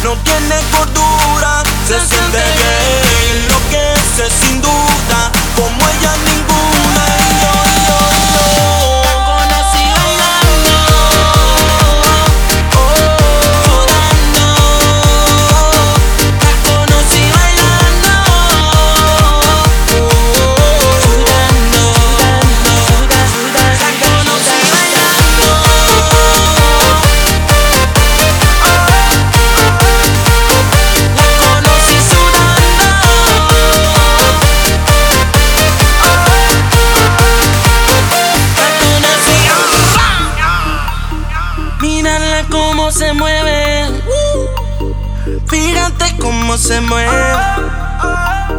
no tiene cordura, se siente bien, lo que es sin duda, como ella ninguna. La conocí bailando, sudando. La conocí bailando, sudando. La conocí bailando. La conocí sudando. Mírala cómo se mueve, fíjate cómo se mueve.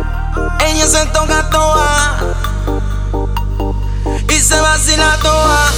Ella se toca toda y se vacila toda.